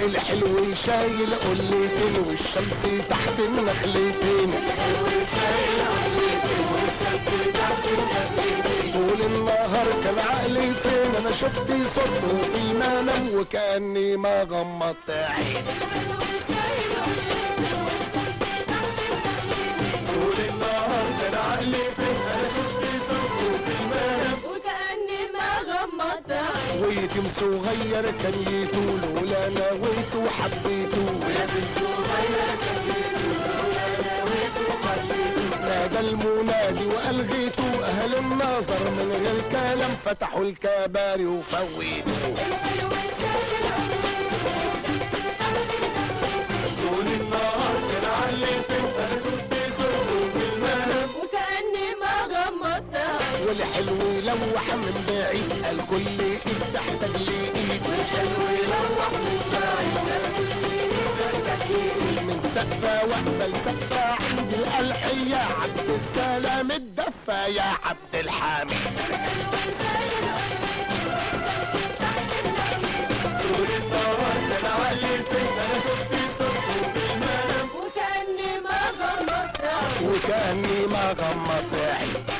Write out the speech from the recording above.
الحلو شايل قلتين والشمس تحت النخلتين. الحلو شايل قلتين والشمس تحت النخلتين. طول النهار كان عقلي فين، انا شفت صورته في المنام وكأني ما غمضت عيني. الحلو شايل قلتين والشمس تحت النخلتين. طول النهار كان عقلي فين، انا شفت صورته في المنام وكأني ما غمضت عيني. ويتم صغير كان يطول ولا نويته وحبيته. ويتم صغير كان يطول ولا نويته وحبيته. نادى المنادي والغيته، اهل النظر من غير كلام فتحوا الكباري وفوتوا. الحلو شايل قلتين والشمس تحت النخلتين. طول النهار كان عقلي فين، انا شفت صورته في المنام وكأني ما غمضت عيني. والحلو يلوح من بعيد قال كل ايد تحتاج لايد. والحلو يلوح من بعيد قال كل ايد تحتاج لايد. من سقفه واقفه لسقفه عند القلعيه عبد السلام الدفه يا عبد الحميد. الحلو شايل قلتين والشمس تحت النخلتين. طول النهار كان عقلي فين، انا شفت صورته في المنام وكأني ما غمضت عيني. وكأني ما غمضت عيني.